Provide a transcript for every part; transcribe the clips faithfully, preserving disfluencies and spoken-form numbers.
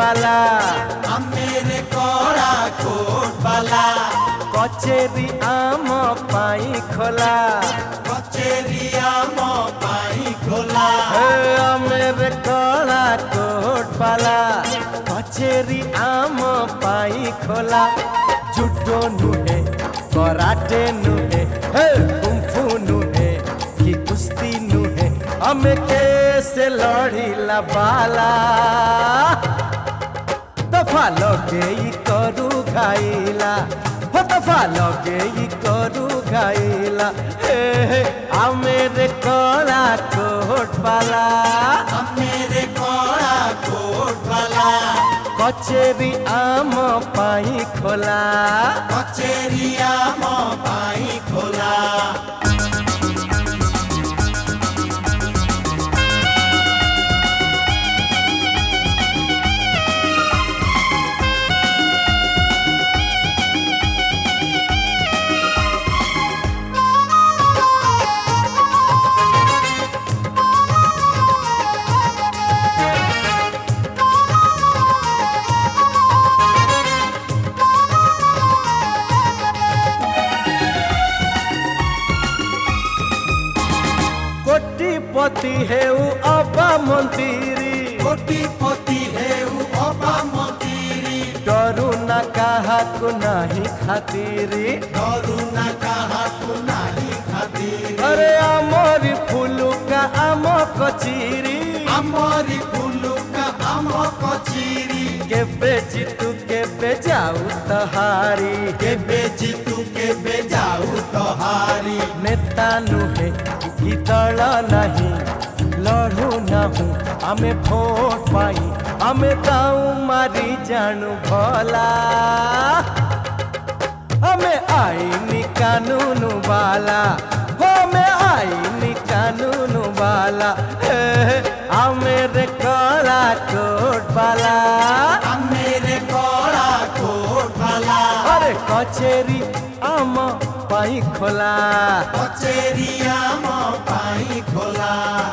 बाला आमेरे कड़ा कोट बाला कचेरी आम पाई खोला कचेरी आम पाई खोला आमेरे कड़ा कोट बाला कचेरी आम पाई खोला जुडो नुहे कराटे नुहे कुंफू नुहे कि कुश्ती नुहे हमें कैसे लड़ीला बाला दफा लगे करू घाइला हो दफा लगे करू घाइला हे हे आमेरे कड़ा कोट बाला आमेरे कड़ा कोट बाला कचेरी आम पाई खोला कचेरी आम पाई खोला कोटिपति हेउ अबा मंत्री कोटिपति हेउ अबा मंत्री डरू ना कहा को नहीं खातिरी डरू ना कहा को नहीं खातिरी अरे आमरी फूलू का आम कचीरी आमरी फूलू का आम कचीरी केबे जीतू केबे जाऊ तहारी केबे जीतू केबे जाऊ तहारी नेता नुहे कि दल नहीं लड़ू नहूँ आमे भोट पाई आमे दाऊ मारी जानू भला हमें आईनी कानून वाला हमें आईनी कानून वाला आमेरे कड़ा कोट वाला आमेरे कड़ा कोट वाला अरे कचेरी आम पाई खोला कचेरी आम पाई खोला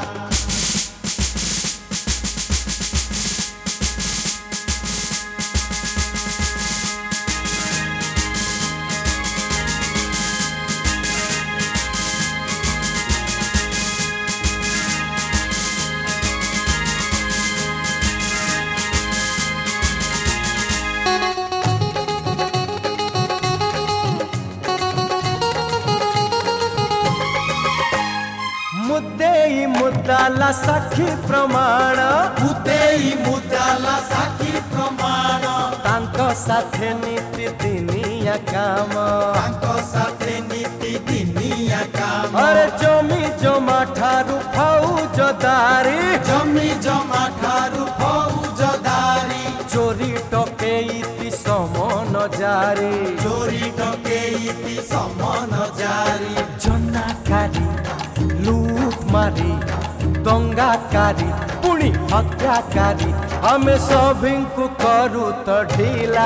मुद्देई मुद्दाला साक्षी प्रमाण मुद्देई मुद्दाला साक्षी प्रमाण तांको साथे नीति दिनिया काम तांको साथे नीति दिनिया काम अरे जमी जमा ठारू फौजदारी जमी जमा ठारू फौजदारी चोरी टकेइति समन जारी चोरी टकेइति समन जारी जन्नाकारी लूट मारी दंगाकारी पुणी हत्याकारी हमें सभी को करू तो ढीला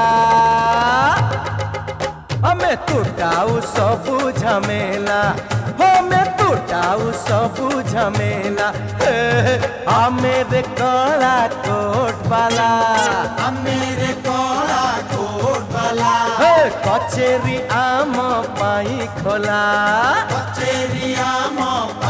हमें टूटाऊ सबू झमेला हमें टूटाऊ सबू झमेला आमेरे कड़ा कोट वाला आमेरे कड़ा कोट वाला कचेरी आम पाई खोला कचेरी आम